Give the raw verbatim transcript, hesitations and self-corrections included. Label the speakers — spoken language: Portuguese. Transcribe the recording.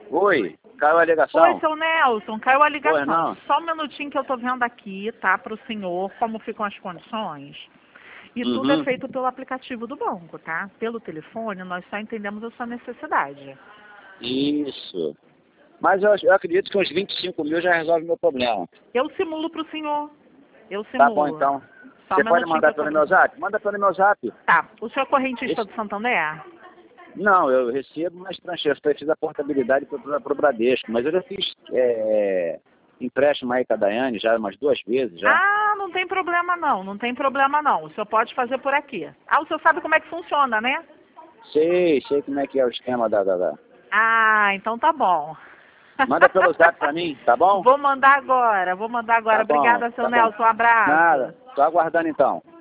Speaker 1: Oi, caiu a
Speaker 2: Oi,
Speaker 1: ligação?
Speaker 2: seu Nelson, caiu a
Speaker 1: Oi,
Speaker 2: ligação.
Speaker 1: não.
Speaker 2: Só um minutinho que eu tô vendo aqui, tá, para o senhor, como ficam as condições. E tudo é
Speaker 1: Uhum.
Speaker 2: feito pelo aplicativo do banco, tá? Pelo telefone, nós só entendemos a sua necessidade.
Speaker 1: Isso. Mas eu, eu acredito que uns vinte e cinco mil já resolve o meu problema.
Speaker 2: Eu simulo para o senhor. Eu
Speaker 1: Tá bom,
Speaker 2: simulo.
Speaker 1: então.
Speaker 2: Só um
Speaker 1: Você pode
Speaker 2: minutinho que
Speaker 1: mandar
Speaker 2: eu tô
Speaker 1: pelo meu
Speaker 2: vendo.
Speaker 1: zap? Manda pelo meu zap.
Speaker 2: Tá, o senhor é correntista
Speaker 1: Esse-
Speaker 2: do Santander?
Speaker 1: Não, eu recebo, mas transfiro. Eu fiz a portabilidade para o Bradesco. Mas eu já fiz é, empréstimo aí com a Daiane já umas duas vezes já.
Speaker 2: Ah, não tem problema não, não tem problema não. O senhor pode fazer por aqui. Ah, o senhor sabe como é que funciona, né?
Speaker 1: Sei, sei como é que é o esquema da... da, da.
Speaker 2: Ah, então tá bom.
Speaker 1: Manda pelo zap para mim, tá bom?
Speaker 2: Vou mandar agora, vou mandar agora.
Speaker 1: Tá bom,
Speaker 2: Obrigada, seu
Speaker 1: tá bom.
Speaker 2: Nelson. Um abraço.
Speaker 1: Nada, tô aguardando então.